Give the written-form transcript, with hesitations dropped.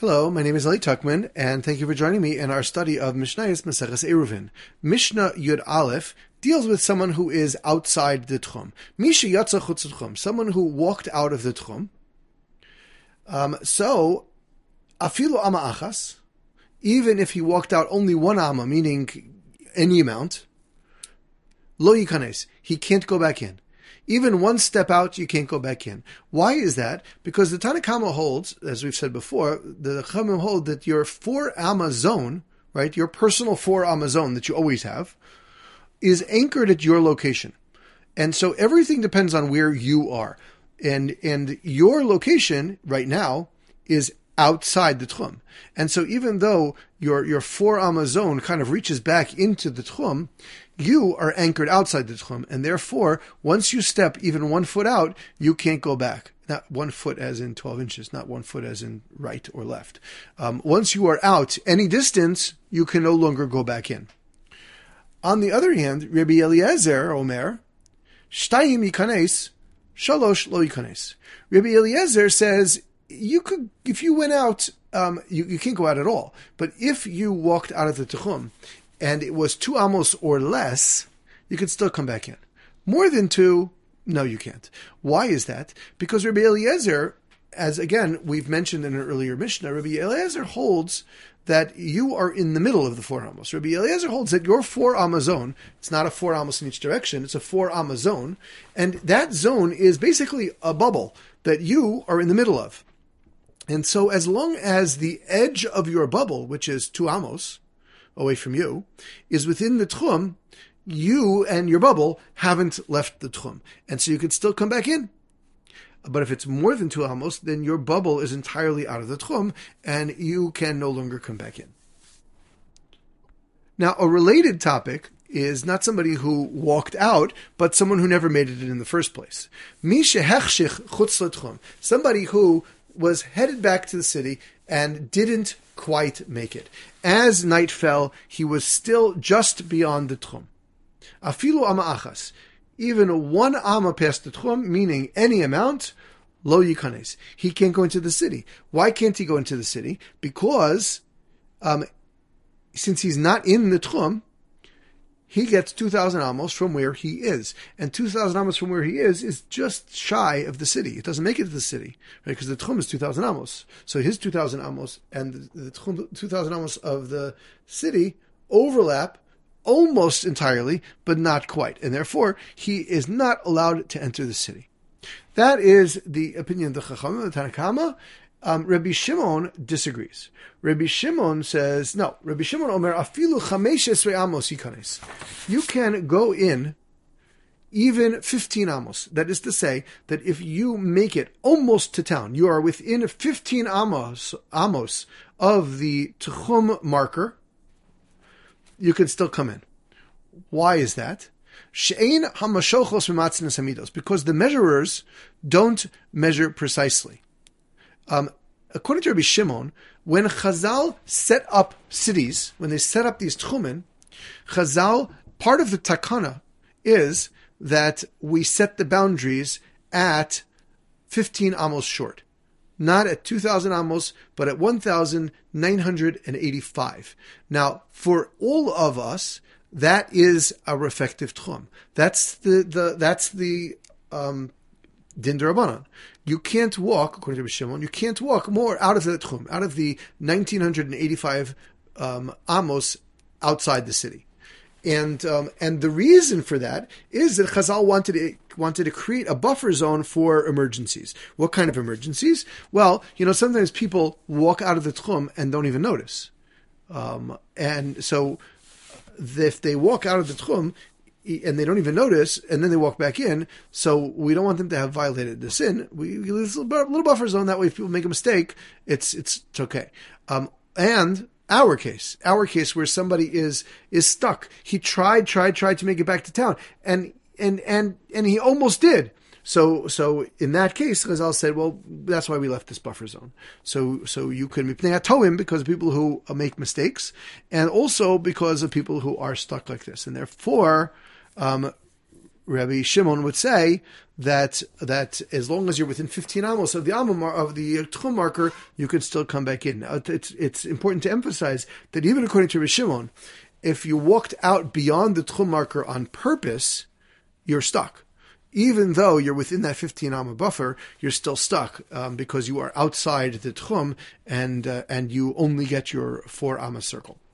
Hello, my name is Eli Tuckman, and thank you for joining me in our study of Mishnayos Maseches Eruvin. Mishnah Yud Aleph deals with someone who is outside the Tchum. Misha Yatza Chutz Tchum, someone who walked out of the Tchum. So, Afilu Ama Achas, even if he walked out only one Amma, meaning any amount, Lo Yikanes, he can't go back in. Even one step out, you can't go back in. Why is that? Because the Tanna Kamma holds, as we've said before, the Chachamim hold that your 4 Amma zone, right, your personal 4 Amma zone that you always have, is anchored at your location. And so everything depends on where you are. And your location right now is outside the Tchum. And so even though your 4 Amma zone kind of reaches back into the Tchum, you are anchored outside the Tchum, and therefore, once you step even 1 foot out, you can't go back. Not 1 foot as in 12 inches, not 1 foot as in right or left. Once you are out any distance, you can no longer go back in. On the other hand, Rabbi Eliezer Omer, Shtayim yikanes, Shalosh lo yikanes. Rabbi Eliezer says, you could, if you went out, you can't go out at all. But if you walked out of the Tchum, and it was 2 amos or less, you could still come back in. More than 2, no, you can't. Why is that? Because Rabbi Eliezer, as again we've mentioned in an earlier Mishnah, Rabbi Eliezer holds that you are in the middle of the 4 amos. Rabbi Eliezer holds that your 4 amma zone, it's not a 4 amos in each direction, it's a 4 amma zone, and that zone is basically a bubble that you are in the middle of. And so as long as the edge of your bubble, which is 2 amos, away from you, is within the Tchum, you and your bubble haven't left the Tchum. And so you can still come back in. But if it's more than 2 amos, then your bubble is entirely out of the Tchum, and you can no longer come back in. Now, a related topic is not somebody who walked out, but someone who never made it in the first place. Mi shehechshich chutz l'tchum, somebody who was headed back to the city and didn't quite make it. As night fell, he was still just beyond the Tchum. Afilu Amma Achas, even 1 Amma past the Tchum, meaning any amount, Lo Yikanes. He can't go into the city. Why can't he go into the city? Because since he's not in the Tchum, he gets 2,000 amos from where he is. And 2,000 amos from where he is just shy of the city. It doesn't make it to the city, right? Because the Tchum is 2,000 amos. So his 2,000 amos and the Tchum, 2,000 amos of the city overlap almost entirely, but not quite. And therefore, he is not allowed to enter the city. That is the opinion of the Chachamim, the Tanna Kamma. Rabbi Shimon disagrees. Rabbi Shimon says, no, Rabbi Shimon Omer, afilu 15 amos yikanes. You can go in even 15 amos. That is to say, that if you make it almost to town, you are within 15 amos of the Tchum marker, you can still come in. Why is that? She'ein hamashochos v'matzinas hamidos, because the measurers don't measure precisely. According to Rabbi Shimon, when Chazal set up cities, when they set up these tchumen, Chazal, part of the takana is that we set the boundaries at 15 amos short. Not at 2,000 amos, but at 1,985. Now, for all of us, that is a refective tchum. That's the din d'Rabbanan. You can't walk, according to Rabbi Shimon, you can't walk more out of the tchum, out of the 1,985 amos outside the city. And the reason for that is that Chazal wanted to create a buffer zone for emergencies. What kind of emergencies? Well, sometimes people walk out of the tchum and don't even notice. And so if they walk out of the tchum and they don't even notice, and then they walk back in, so we don't want them to have violated the sin. We leave a little buffer zone, that way if people make a mistake, it's okay. And our case where somebody is stuck. He tried to make it back to town, and he almost did. So in that case, Chazal said, well, that's why we left this buffer zone. So you can tow him because of people who make mistakes, and also because of people who are stuck like this, and therefore, Rabbi Shimon would say that as long as you're within 15 amos of the tchum marker, you could still come back in. Now, it's important to emphasize that even according to Rabbi Shimon, if you walked out beyond the tchum marker on purpose, you're stuck. Even though you're within that 15 amma buffer, you're still stuck because you are outside the tchum and you only get your 4 amma circle.